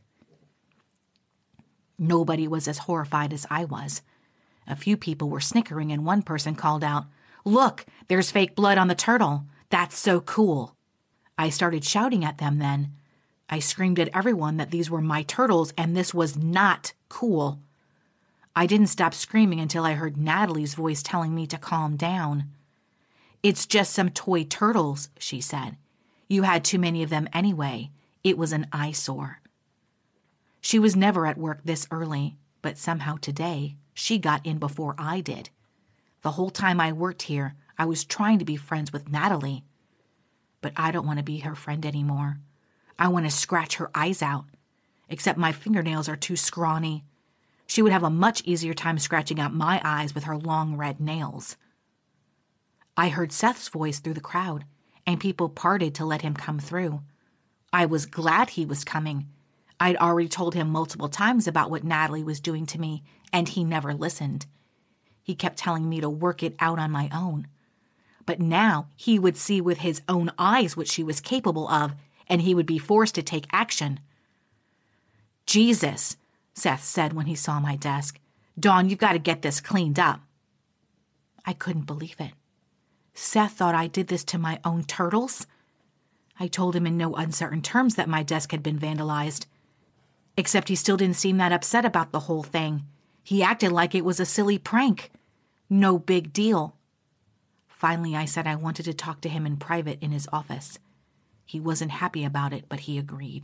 Nobody was as horrified as I was. A few people were snickering, and one person called out, "Look, there's fake blood on the turtle. That's so cool." I started shouting at them then. I screamed at everyone that these were my turtles and this was not cool. I didn't stop screaming until I heard Natalie's voice telling me to calm down. "It's just some toy turtles," she said. "You had too many of them anyway. It was an eyesore." She was never at work this early, but somehow today she got in before I did. The whole time I worked here, I was trying to be friends with Natalie. But I don't want to be her friend anymore. I want to scratch her eyes out. Except my fingernails are too scrawny. She would have a much easier time scratching out my eyes with her long red nails. I heard Seth's voice through the crowd, and people parted to let him come through. I was glad he was coming. I'd already told him multiple times about what Natalie was doing to me, and he never listened. He kept telling me to work it out on my own. But now he would see with his own eyes what she was capable of, and he would be forced to take action. "Jesus," Seth said when he saw my desk. "Dawn, you've got to get this cleaned up." I couldn't believe it. Seth thought I did this to my own turtles? I told him in no uncertain terms that my desk had been vandalized. Except he still didn't seem that upset about the whole thing. He acted like it was a silly prank. No big deal. Finally, I said I wanted to talk to him in private in his office. He wasn't happy about it, but he agreed.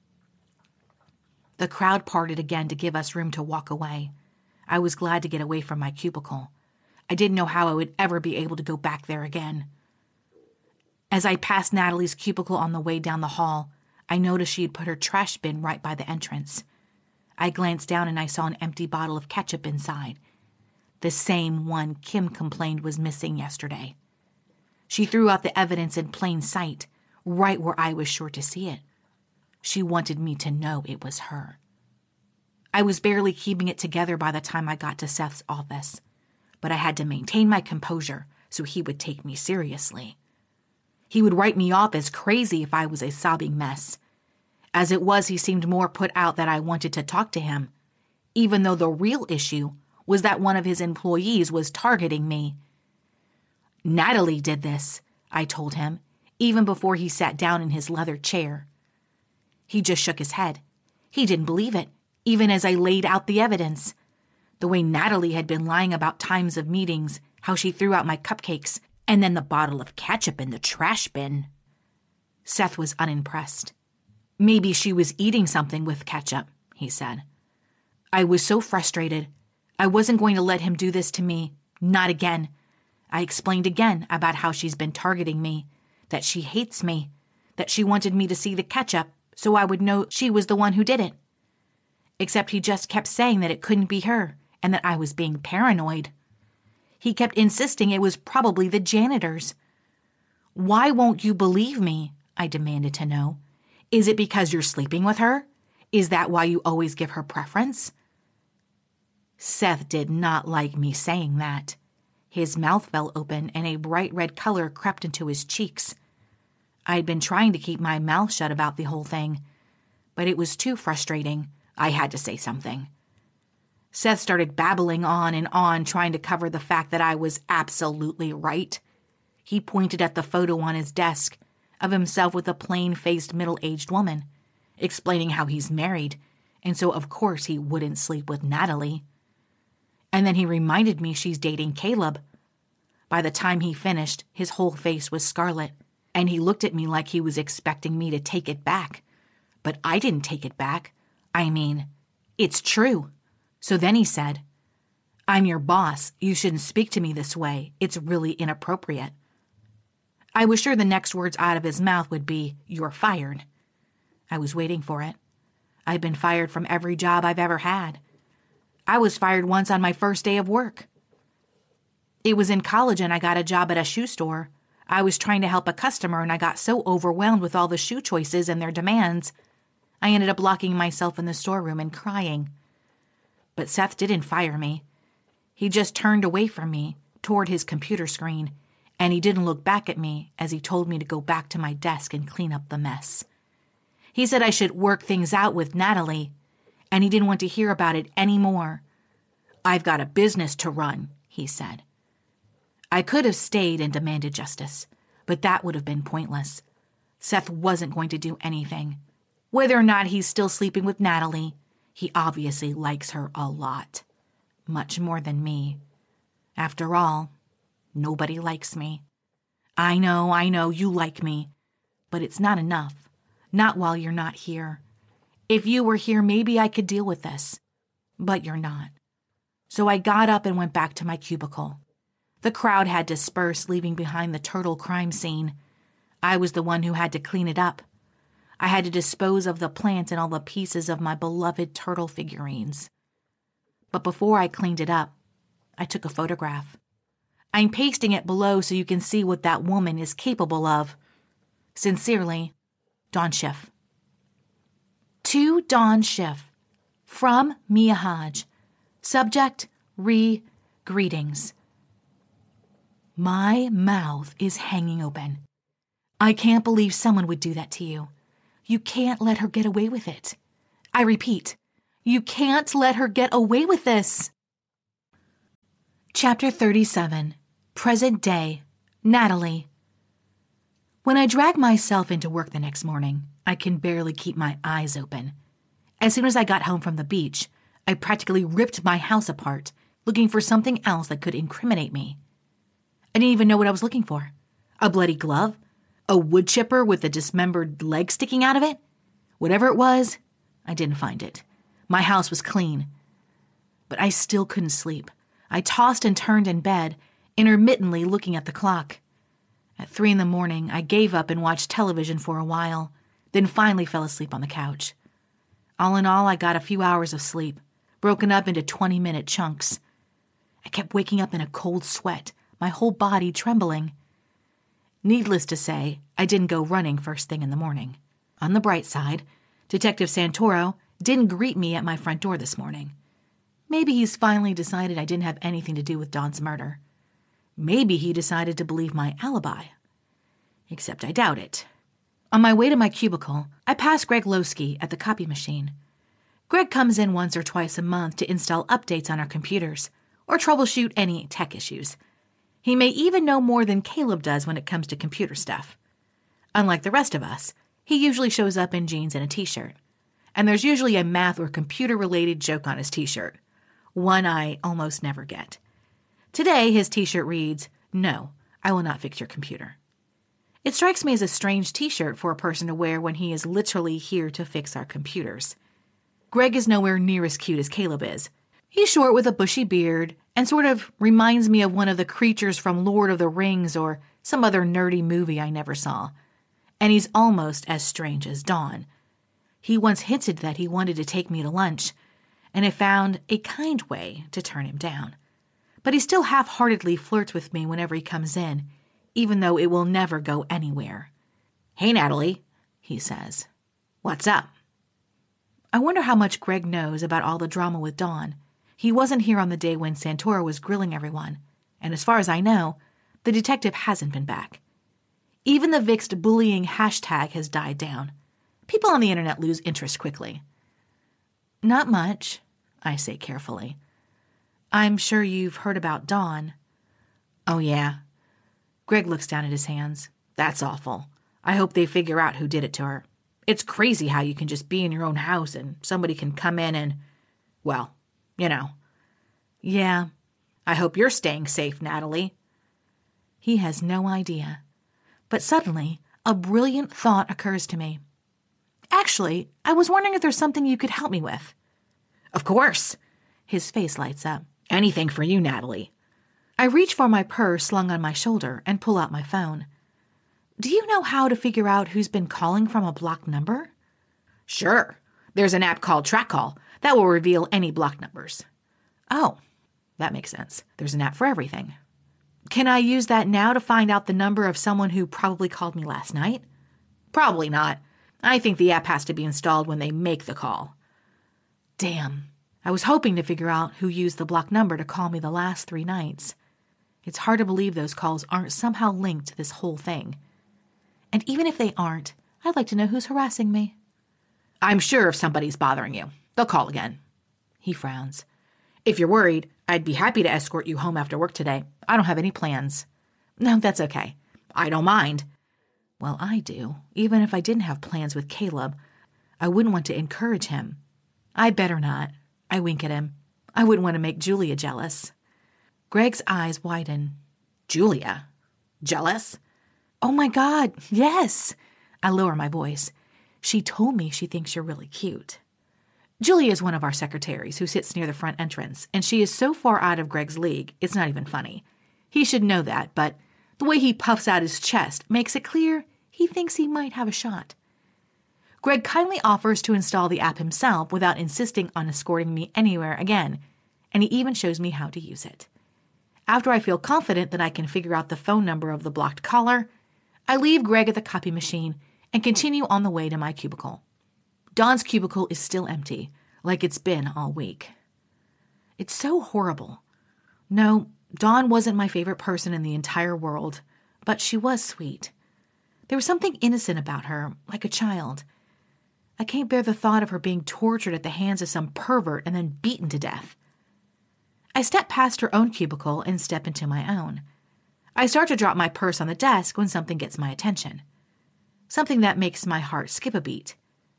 The crowd parted again to give us room to walk away. I was glad to get away from my cubicle. I didn't know how I would ever be able to go back there again. As I passed Natalie's cubicle on the way down the hall, I noticed she had put her trash bin right by the entrance. I glanced down and I saw an empty bottle of ketchup inside. The same one Kim complained was missing yesterday. She threw out the evidence in plain sight, right where I was sure to see it. She wanted me to know it was her. I was barely keeping it together by the time I got to Seth's office, but I had to maintain my composure so he would take me seriously. He would write me off as crazy if I was a sobbing mess. As it was, he seemed more put out that I wanted to talk to him, even though the real issue was that one of his employees was targeting me. "Natalie did this," I told him, even before he sat down in his leather chair. He just shook his head. He didn't believe it, even as I laid out the evidence. The way Natalie had been lying about times of meetings, how she threw out my cupcakes, and then the bottle of ketchup in the trash bin. Seth was unimpressed. "Maybe she was eating something with ketchup," he said. I was so frustrated. I wasn't going to let him do this to me. Not again. I explained again about how she's been targeting me, that she hates me, that she wanted me to see the ketchup so I would know she was the one who did it. Except he just kept saying that it couldn't be her and that I was being paranoid. He kept insisting it was probably the janitors. "Why won't you believe me?" I demanded to know. "Is it because you're sleeping with her? Is that why you always give her preference?" Seth did not like me saying that. His mouth fell open and a bright red color crept into his cheeks. I'd been trying to keep my mouth shut about the whole thing, but it was too frustrating. I had to say something. Seth started babbling on and on, trying to cover the fact that I was absolutely right. He pointed at the photo on his desk of himself with a plain-faced middle-aged woman, explaining how he's married, and so of course he wouldn't sleep with Natalie. And then he reminded me she's dating Caleb. By the time he finished, his whole face was scarlet, and he looked at me like he was expecting me to take it back. But I didn't take it back. I mean, it's true. So then he said, "I'm your boss. You shouldn't speak to me this way. It's really inappropriate." I was sure the next words out of his mouth would be, "You're fired." I was waiting for it. I've been fired from every job I've ever had. I was fired once on my first day of work. It was in college and I got a job at a shoe store. I was trying to help a customer and I got so overwhelmed with all the shoe choices and their demands, I ended up locking myself in the storeroom and crying. But Seth didn't fire me. He just turned away from me toward his computer screen, and he didn't look back at me as he told me to go back to my desk and clean up the mess. He said I should work things out with Natalie, and he didn't want to hear about it anymore. I've got a business to run, he said. I could have stayed and demanded justice, but that would have been pointless. Seth wasn't going to do anything. Whether or not he's still sleeping with Natalie, he obviously likes her a lot. Much more than me. After all, nobody likes me. I know, I know, you like me. But it's not enough. Not while you're not here. If you were here, maybe I could deal with this. But you're not. So I got up and went back to my cubicle. The crowd had dispersed, leaving behind the turtle crime scene. I was the one who had to clean it up. I had to dispose of the plant and all the pieces of my beloved turtle figurines. But before I cleaned it up, I took a photograph. I'm pasting it below so you can see what that woman is capable of. Sincerely, Dawn Schiff. To Dawn Schiff. From Mia Hodge. Subject, re-greetings. My mouth is hanging open. I can't believe someone would do that to you. You can't let her get away with it. I repeat, you can't let her get away with this. Chapter thirty-seven. Present Day. Natalie. When I drag myself into work the next morning, I can barely keep my eyes open. As soon as I got home from the beach, I practically ripped my house apart, looking for something else that could incriminate me. I didn't even know what I was looking for. A bloody glove? A wood chipper with a dismembered leg sticking out of it? Whatever it was, I didn't find it. My house was clean. But I still couldn't sleep. I tossed and turned in bed, intermittently looking at the clock. At three in the morning, I gave up and watched television for a while, then finally fell asleep on the couch. All in all, I got a few hours of sleep, broken up into twenty-minute chunks. I kept waking up in a cold sweat, my whole body trembling. Needless to say, I didn't go running first thing in the morning. On the bright side, Detective Santoro didn't greet me at my front door this morning. Maybe he's finally decided I didn't have anything to do with Dawn's murder. Maybe he decided to believe my alibi. Except I doubt it. On my way to my cubicle, I passed Greg Lowski at the copy machine. Greg comes in once or twice a month to install updates on our computers or troubleshoot any tech issues. He may even know more than Caleb does when it comes to computer stuff. Unlike the rest of us, he usually shows up in jeans and a t-shirt. And there's usually a math or computer-related joke on his t-shirt. One I almost never get. Today, his t-shirt reads, "No, I will not fix your computer." It strikes me as a strange t-shirt for a person to wear when he is literally here to fix our computers. Greg is nowhere near as cute as Caleb is. He's short with a bushy beard and sort of reminds me of one of the creatures from Lord of the Rings or some other nerdy movie I never saw. And he's almost as strange as Dawn. He once hinted that he wanted to take me to lunch, and I found a kind way to turn him down. But he still half-heartedly flirts with me whenever he comes in, even though it will never go anywhere. "Hey, Natalie," he says. "What's up?" I wonder how much Greg knows about all the drama with Dawn. He wasn't here on the day when Santoro was grilling everyone, and as far as I know, the detective hasn't been back. Even the Vixed bullying hashtag has died down. People on the internet lose interest quickly. "Not much," I say carefully. "I'm sure you've heard about Dawn." "Oh, yeah." Greg looks down at his hands. "That's awful. I hope they figure out who did it to her. It's crazy how you can just be in your own house and somebody can come in and, well, you know." "Yeah. I hope you're staying safe, Natalie." He has no idea. But suddenly, a brilliant thought occurs to me. "Actually, I was wondering if there's something you could help me with." "Of course." His face lights up. "Anything for you, Natalie." I reach for my purse slung on my shoulder and pull out my phone. "Do you know how to figure out who's been calling from a blocked number?" "Sure. There's an app called TrackCall that will reveal any blocked numbers." "Oh, that makes sense. There's an app for everything. Can I use that now to find out the number of someone who probably called me last night?" "Probably not. I think the app has to be installed when they make the call." Damn. I was hoping to figure out who used the block number to call me the last three nights. It's hard to believe those calls aren't somehow linked to this whole thing. And even if they aren't, I'd like to know who's harassing me. I'm sure if somebody's bothering you, they'll call again. He frowns. If you're worried, I'd be happy to escort you home after work today. I don't have any plans. No, that's okay. I don't mind. Well, I do. Even if I didn't have plans with Caleb, I wouldn't want to encourage him. I better not. I wink at him. I wouldn't want to make Julia jealous. Greg's eyes widen. Julia? Jealous? Oh my God, yes. I lower my voice. She told me she thinks you're really cute. Julia is one of our secretaries who sits near the front entrance, and she is so far out of Greg's league, it's not even funny. He should know that, but the way he puffs out his chest makes it clear he thinks he might have a shot. Greg kindly offers to install the app himself without insisting on escorting me anywhere again, and he even shows me how to use it. After I feel confident that I can figure out the phone number of the blocked caller, I leave Greg at the copy machine and continue on the way to my cubicle. Dawn's cubicle is still empty, like it's been all week. It's so horrible. No, Dawn wasn't my favorite person in the entire world, but she was sweet. There was something innocent about her, like a child. I can't bear the thought of her being tortured at the hands of some pervert and then beaten to death. I step past her own cubicle and step into my own. I start to drop my purse on the desk when something gets my attention. Something that makes my heart skip a beat.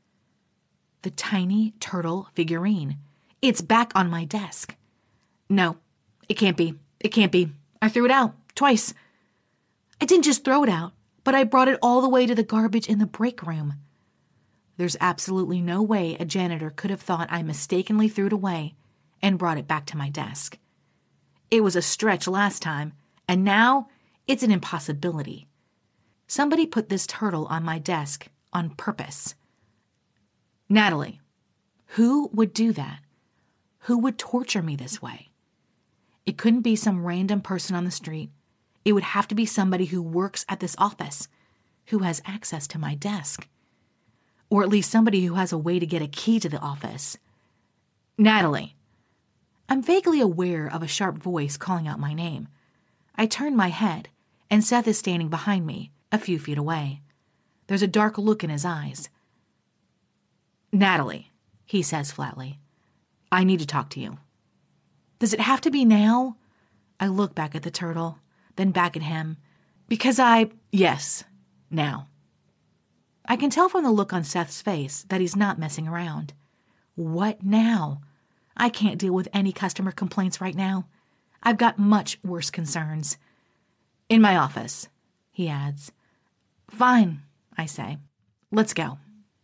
The tiny turtle figurine. It's back on my desk. No, it can't be. It can't be. I threw it out twice. I didn't just throw it out, but I brought it all the way to the garbage in the break room. There's absolutely no way a janitor could have thought I mistakenly threw it away and brought it back to my desk. It was a stretch last time, and now it's an impossibility. Somebody put this turtle on my desk on purpose. Natalie, who would do that? Who would torture me this way? It couldn't be some random person on the street. It would have to be somebody who works at this office, who has access to my desk. Or at least somebody who has a way to get a key to the office. Natalie. I'm vaguely aware of a sharp voice calling out my name. I turn my head, and Seth is standing behind me, a few feet away. There's a dark look in his eyes. Natalie, he says flatly, I need to talk to you. Does it have to be now? I look back at the turtle, then back at him, because I, yes, now. I can tell from the look on Seth's face that he's not messing around. What now? I can't deal with any customer complaints right now. I've got much worse concerns. In my office, he adds. Fine, I say. Let's go.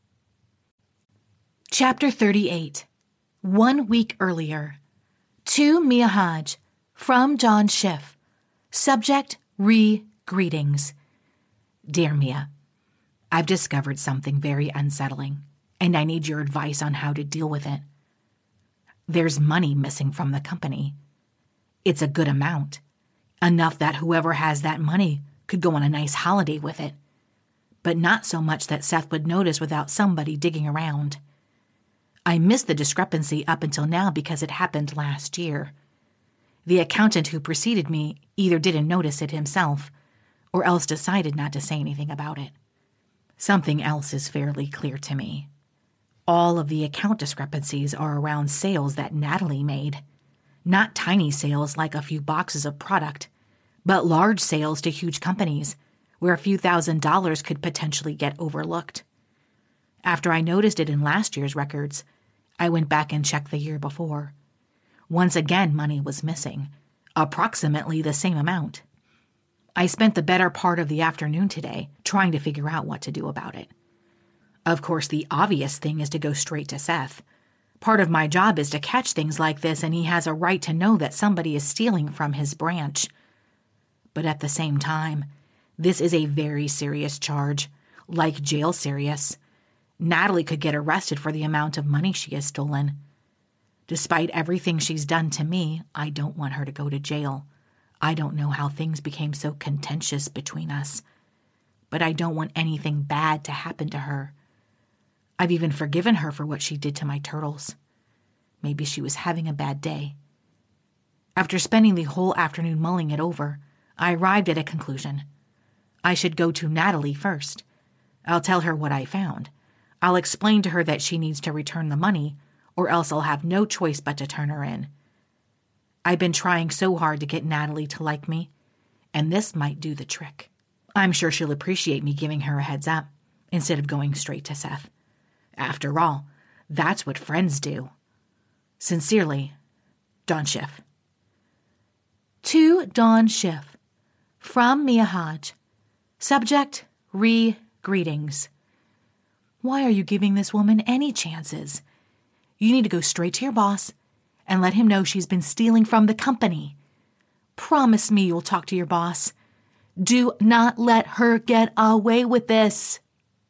Chapter thirty-eight. One week earlier. To Mia Hodge. From John Schiff. Subject, re-greetings. Dear Mia, I've discovered something very unsettling, and I need your advice on how to deal with it. There's money missing from the company. It's a good amount, enough that whoever has that money could go on a nice holiday with it, but not so much that Seth would notice without somebody digging around. I missed the discrepancy up until now because it happened last year. The accountant who preceded me either didn't notice it himself or else decided not to say anything about it. Something else is fairly clear to me. All of the account discrepancies are around sales that Natalie made. Not tiny sales like a few boxes of product, but large sales to huge companies where a few thousand dollars could potentially get overlooked. After I noticed it in last year's records, I went back and checked the year before. Once again, money was missing, approximately the same amount. I spent the better part of the afternoon today trying to figure out what to do about it. Of course, the obvious thing is to go straight to Seth. Part of my job is to catch things like this, and he has a right to know that somebody is stealing from his branch. But at the same time, this is a very serious charge, like jail serious. Natalie could get arrested for the amount of money she has stolen. Despite everything she's done to me, I don't want her to go to jail. I don't know how things became so contentious between us, but I don't want anything bad to happen to her. I've even forgiven her for what she did to my turtles. Maybe she was having a bad day. After spending the whole afternoon mulling it over, I arrived at a conclusion. I should go to Natalie first. I'll tell her what I found. I'll explain to her that she needs to return the money, or else I'll have no choice but to turn her in. I've been trying so hard to get Natalie to like me, and this might do the trick. I'm sure she'll appreciate me giving her a heads up, instead of going straight to Seth. After all, that's what friends do. Sincerely, Dawn Schiff. To Dawn Schiff. From Mia Hodge. Subject, re-greetings. Why are you giving this woman any chances? You need to go straight to your boss and let him know she's been stealing from the company. Promise me you'll talk to your boss. Do not let her get away with this.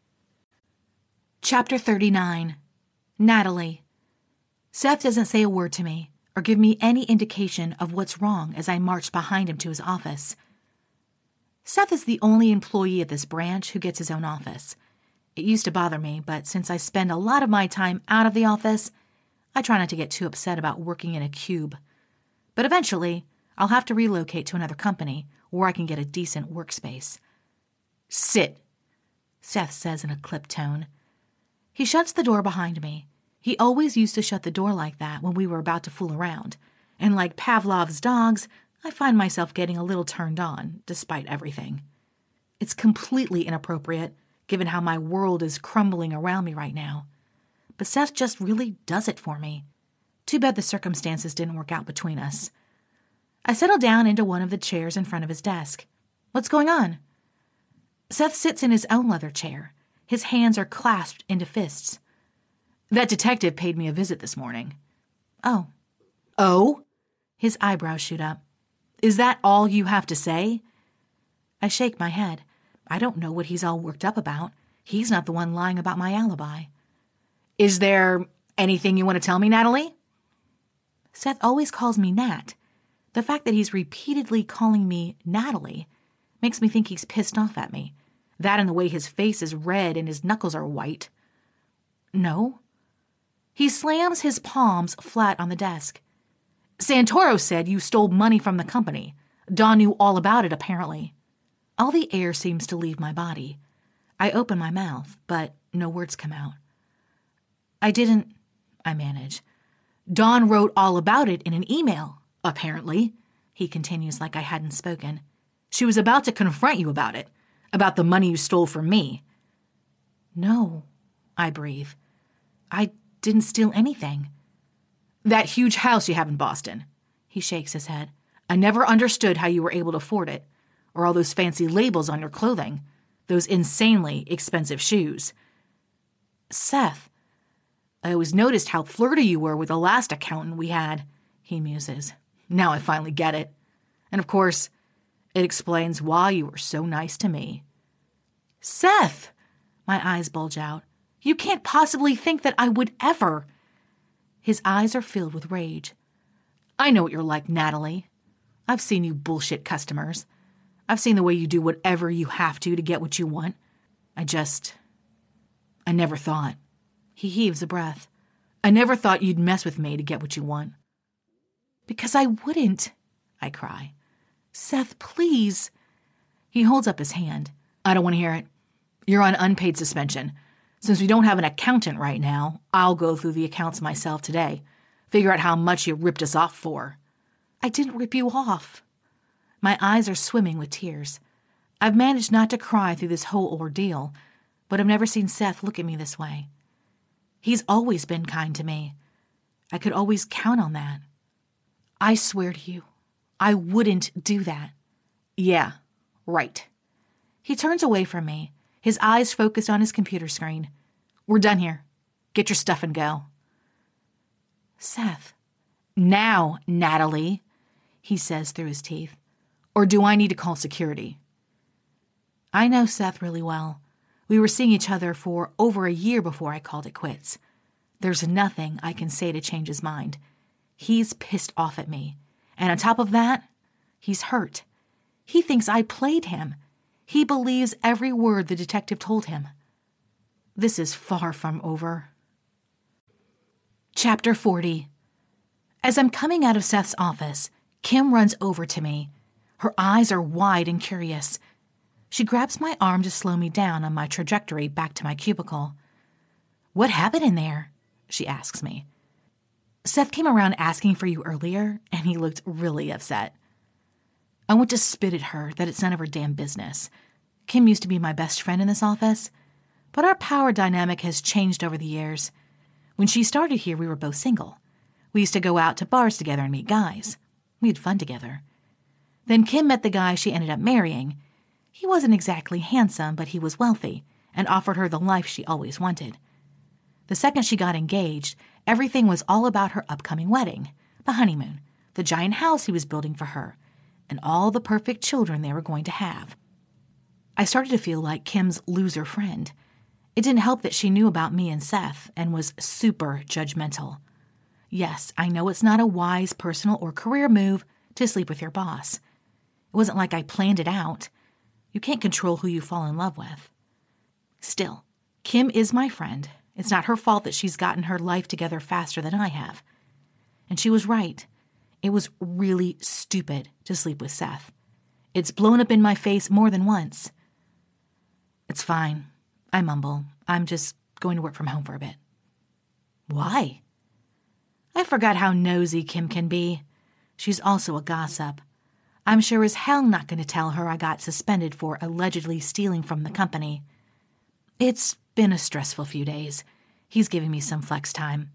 Chapter thirty-nine. Natalie. Seth doesn't say a word to me or give me any indication of what's wrong as I march behind him to his office. Seth is the only employee at this branch who gets his own office. It used to bother me, but since I spend a lot of my time out of the office, I try not to get too upset about working in a cube. But eventually, I'll have to relocate to another company where I can get a decent workspace. Sit, Seth says in a clipped tone. He shuts the door behind me. He always used to shut the door like that when we were about to fool around, and like Pavlov's dogs, I find myself getting a little turned on, despite everything. It's completely inappropriate, given how my world is crumbling around me right now. But Seth just really does it for me. Too bad the circumstances didn't work out between us. I settle down into one of the chairs in front of his desk. What's going on? Seth sits in his own leather chair. His hands are clasped into fists. That detective paid me a visit this morning. Oh. Oh? His eyebrows shoot up. Is that all you have to say? I shake my head. I don't know what he's all worked up about. He's not the one lying about my alibi. Is there anything you want to tell me, Natalie? Seth always calls me Nat. The fact that he's repeatedly calling me Natalie makes me think he's pissed off at me. That and the way his face is red and his knuckles are white. No. He slams his palms flat on the desk. Santoro said you stole money from the company. Dawn knew all about it, apparently. All the air seems to leave my body. I open my mouth, but no words come out. I didn't, I manage. Dawn wrote all about it in an email, apparently, he continues like I hadn't spoken. She was about to confront you about it, about the money you stole from me. No, I breathe. I didn't steal anything. That huge house you have in Boston, he shakes his head. I never understood how you were able to afford it, or all those fancy labels on your clothing, those insanely expensive shoes. Seth, I always noticed how flirty you were with the last accountant we had, he muses. Now I finally get it. And of course, it explains why you were so nice to me. Seth! My eyes bulge out. You can't possibly think that I would ever. His eyes are filled with rage. I know what you're like, Natalie. I've seen you bullshit customers. I've seen the way you do whatever you have to to get what you want. I just... I never thought. He heaves a breath. I never thought you'd mess with me to get what you want. Because I wouldn't, I cry. Seth, please. He holds up his hand. I don't want to hear it. You're on unpaid suspension. Since we don't have an accountant right now, I'll go through the accounts myself today. Figure out how much you ripped us off for. I didn't rip you off. My eyes are swimming with tears. I've managed not to cry through this whole ordeal, but I've never seen Seth look at me this way. He's always been kind to me. I could always count on that. I swear to you, I wouldn't do that. Yeah, right. He turns away from me, his eyes focused on his computer screen. We're done here. Get your stuff and go. Seth. Now, Natalie, he says through his teeth. Or do I need to call security? I know Seth really well. We were seeing each other for over a year before I called it quits. There's nothing I can say to change his mind. He's pissed off at me. And on top of that, he's hurt. He thinks I played him. He believes every word the detective told him. This is far from over. Chapter forty. As I'm coming out of Seth's office, Kim runs over to me. Her eyes are wide and curious. She grabs my arm to slow me down on my trajectory back to my cubicle. "What happened in there?" she asks me. "Seth came around asking for you earlier, and he looked really upset." I want to spit at her that it's none of her damn business. Kim used to be my best friend in this office, but our power dynamic has changed over the years. When she started here, we were both single. We used to go out to bars together and meet guys. We had fun together. Then Kim met the guy she ended up marrying. He wasn't exactly handsome, but he was wealthy and offered her the life she always wanted. The second she got engaged, everything was all about her upcoming wedding, the honeymoon, the giant house he was building for her, and all the perfect children they were going to have. I started to feel like Kim's loser friend. It didn't help that she knew about me and Seth and was super judgmental. Yes, I know it's not a wise personal or career move to sleep with your boss. It wasn't like I planned it out. You can't control who you fall in love with. Still, Kim is my friend. It's not her fault that she's gotten her life together faster than I have. And she was right. It was really stupid to sleep with Seth. It's blown up in my face more than once. "It's fine," I mumble. "I'm just going to work from home for a bit." "Why?" I forgot how nosy Kim can be. She's also a gossip. I'm sure as hell not going to tell her I got suspended for allegedly stealing from the company. It's been a stressful few days. He's giving me some flex time.